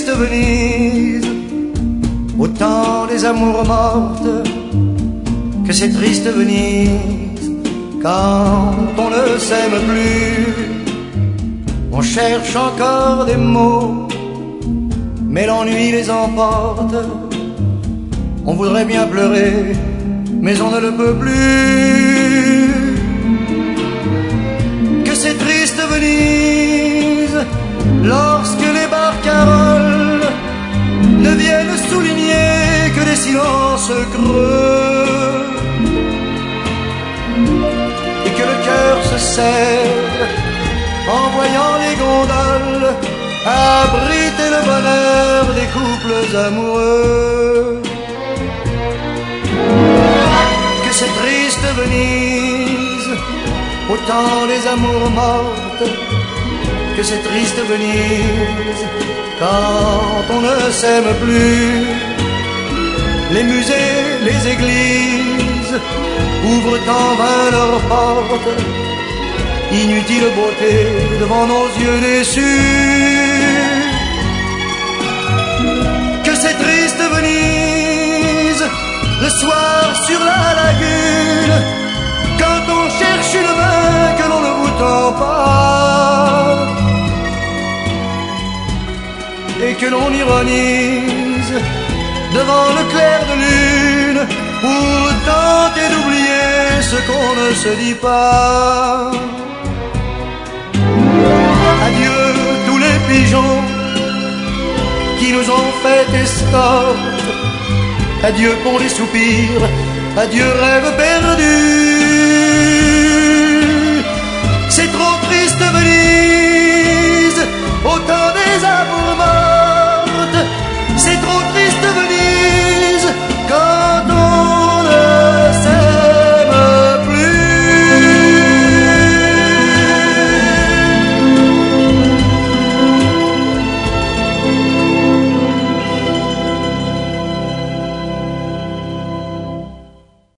triste Venise, au temps des amours mortes, que c'est triste Venise, quand on ne s'aime plus. On cherche encore des mots, mais l'ennui les emporte. On voudrait bien pleurer, mais on ne le peut plus. Que c'est triste Venise, lorsque les barcaroles ne viennent souligner que des silences creux, et que le cœur se serre en voyant les gondoles abriter le bonheur des couples amoureux. Que c'est triste Venise, au temps des amours mortes, que c'est triste Venise, quand on ne s'aime plus. Les musées, les églises ouvrent en vain leurs portes, inutile beauté devant nos yeux déçus. Que c'est triste Venise, le soir sur la lagune, quand on cherche une main que l'on ne vous tend pas, et que l'on ironise devant le clair de lune, pour tenter d'oublier ce qu'on ne se dit pas. Adieu tous les pigeons qui nous ont fait escorte, adieu pour les soupirs, adieu rêve perdu.